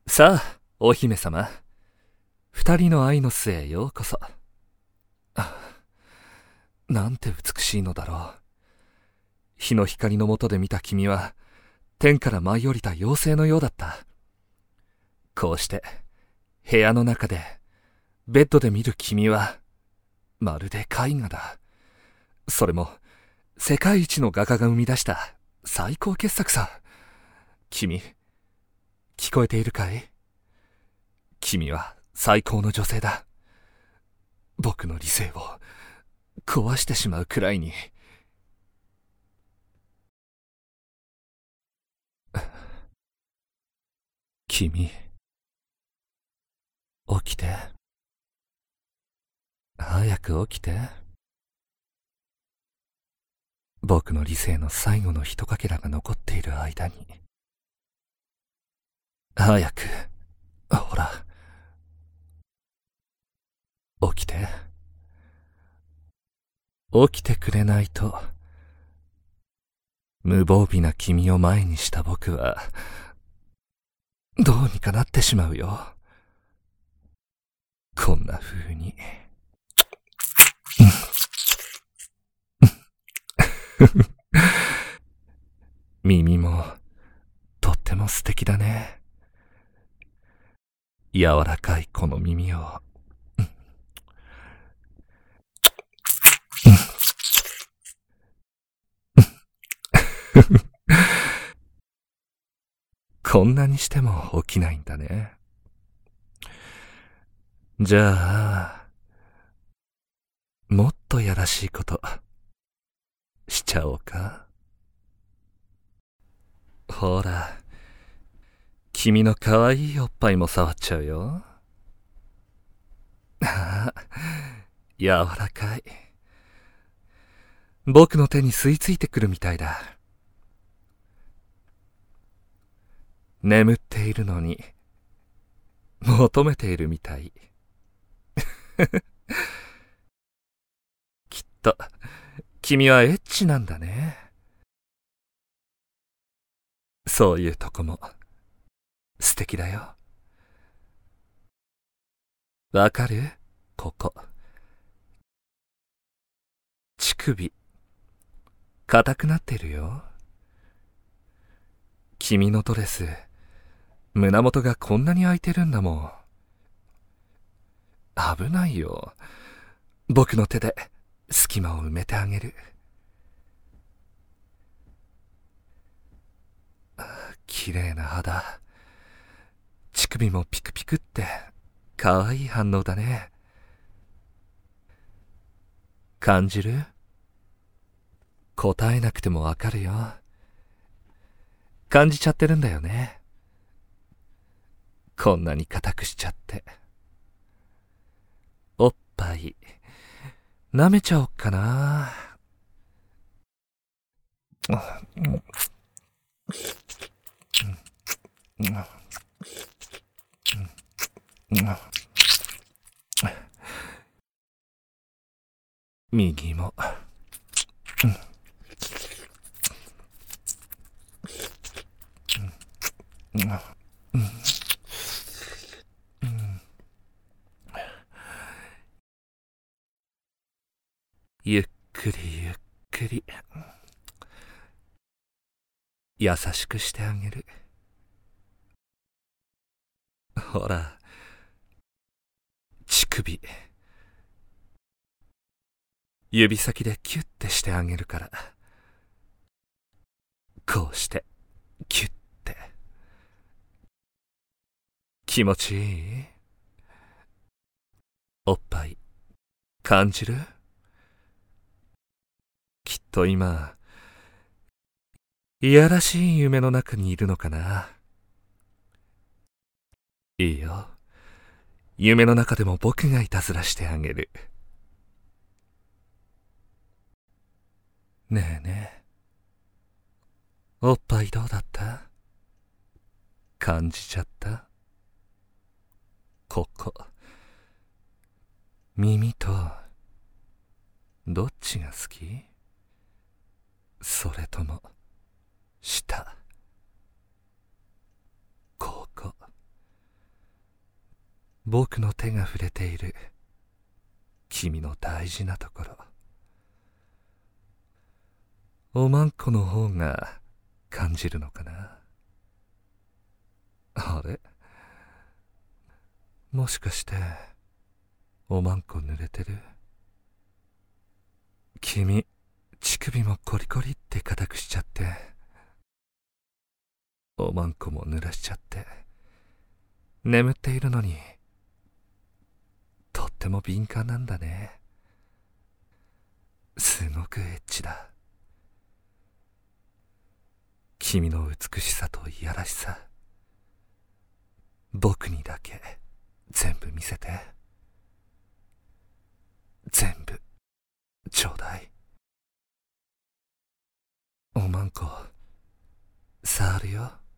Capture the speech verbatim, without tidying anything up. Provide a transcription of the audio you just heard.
さあ、お姫様。二人の愛の末へようこそ。なんて美しいのだろう。日の光の下で見た君は、天から舞い降りた妖精のようだった。こうして、部屋の中で、ベッドで見る君は、まるで絵画だ。それも、世界一の画家が生み出した最高傑作さ。君、聞こえているかい？君は最高の女性だ。僕の理性を壊してしまうくらいに。君、起きて。早く起きて。僕の理性の最後のひとかけらが残っている間に。早く、ほら。起きて。起きてくれないと。無防備な君を前にした僕は、どうにかなってしまうよ。こんな風に。耳も、とっても素敵だね。柔らかいこの耳を。こんなにしても起きないんだね。じゃあ、もっとやらしいこと、しちゃおうか。ほら、君の可愛いおっぱいも触っちゃうよ。ああ、柔らかい。僕の手に吸い付いてくるみたいだ。眠っているのに、求めているみたい。きっと、君はエッチなんだね。そういうとこも、素敵だよ。わかる？ここ。乳首、硬くなってるよ。君のドレス、胸元がこんなに開いてるんだもん。危ないよ。僕の手で隙間を埋めてあげる。綺麗な肌。乳首もピクピクって可愛い反応だね。感じる？答えなくてもわかるよ。感じちゃってるんだよね。こんなに硬くしちゃって。おっぱい、舐めちゃおっかな。右も。ゆっくりゆっくり。優しくしてあげる。ほら、乳首。指先でキュッてしてあげるから。こうして、キュッて。気持ちいい？おっぱい、感じる？きっと今、いやらしい夢の中にいるのかな。いいよ。夢の中でも僕がいたずらしてあげる。ねえねえ。おっぱいどうだった？感じちゃった？ここ。耳と、どっちが好き？それとも、舌。ここ。 僕の手が触れている君の大事なところ。おまんこの方が感じるのかな。あれ、もしかしておまんこ濡れてる？君、乳首もコリコリって硬くしちゃって、おまんこも濡らしちゃって、眠っているのにとっても敏感なんだね。すごくエッチだ。君の美しさといやらしさ、僕にだけ全部見せて。全部ちょうだい。おまんこ触るよ。